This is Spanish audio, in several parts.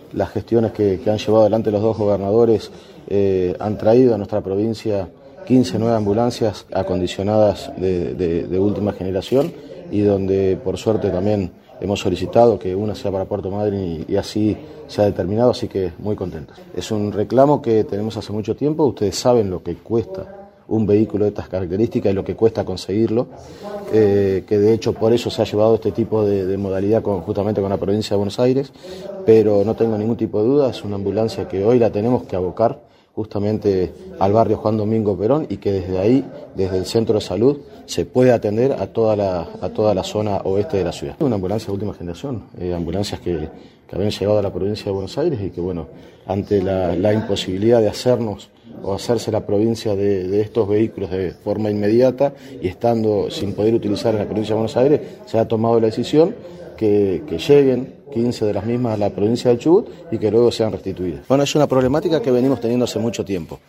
las gestiones que han llevado adelante los dos gobernadores han traído a nuestra provincia 15 nuevas ambulancias acondicionadas de última generación y donde por suerte también hemos solicitado que una sea para Puerto Madryn y así se ha determinado, así que muy contentos. Es un reclamo que tenemos hace mucho tiempo, ustedes saben lo que cuesta un vehículo de estas características y lo que cuesta conseguirlo, que de hecho por eso se ha llevado este tipo de modalidad justamente con la provincia de Buenos Aires, pero no tengo ningún tipo de duda, es una ambulancia que hoy la tenemos que abocar justamente al barrio Juan Domingo Perón y que desde ahí, desde el centro de salud, se puede atender a toda la zona oeste de la ciudad. Una ambulancia de última generación, ambulancias que habían llegado a la provincia de Buenos Aires y que bueno, ante la imposibilidad de hacernos o hacerse la provincia de estos vehículos de forma inmediata y estando sin poder utilizar en la provincia de Buenos Aires, se ha tomado la decisión que lleguen 15 de las mismas a la provincia del Chubut y que luego sean restituidas. Bueno, es una problemática que venimos teniendo hace mucho tiempo.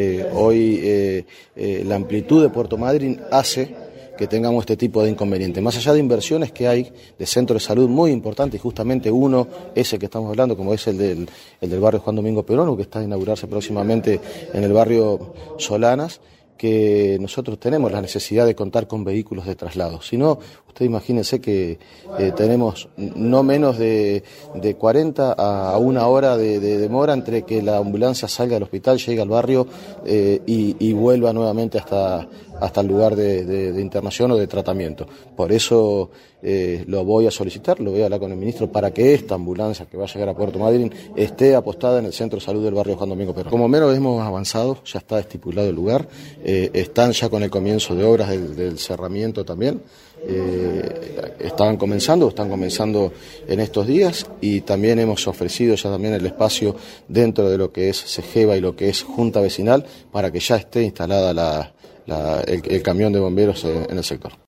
Hoy la amplitud de Puerto Madryn hace que tengamos este tipo de inconvenientes. Más allá de inversiones que hay de centros de salud muy importantes, y justamente uno, ese que estamos hablando, como es el del barrio Juan Domingo Perón, que está a inaugurarse próximamente en el barrio Solanas, que nosotros tenemos la necesidad de contar con vehículos de traslado. Si no, usted imagínense que tenemos no menos de 40 a una hora de demora entre que la ambulancia salga del hospital, llegue al barrio y vuelva nuevamente hasta el lugar de internación o de tratamiento. Por eso lo voy a solicitar, lo voy a hablar con el ministro para que esta ambulancia que va a llegar a Puerto Madryn esté apostada en el centro de salud del barrio Juan Domingo Perón. Como menos hemos avanzado, ya está estipulado el lugar, están ya con el comienzo de obras del cerramiento también, están comenzando en estos días y también hemos ofrecido ya también el espacio dentro de lo que es Segeva y lo que es Junta Vecinal para que ya esté instalada el camión de bomberos en el sector.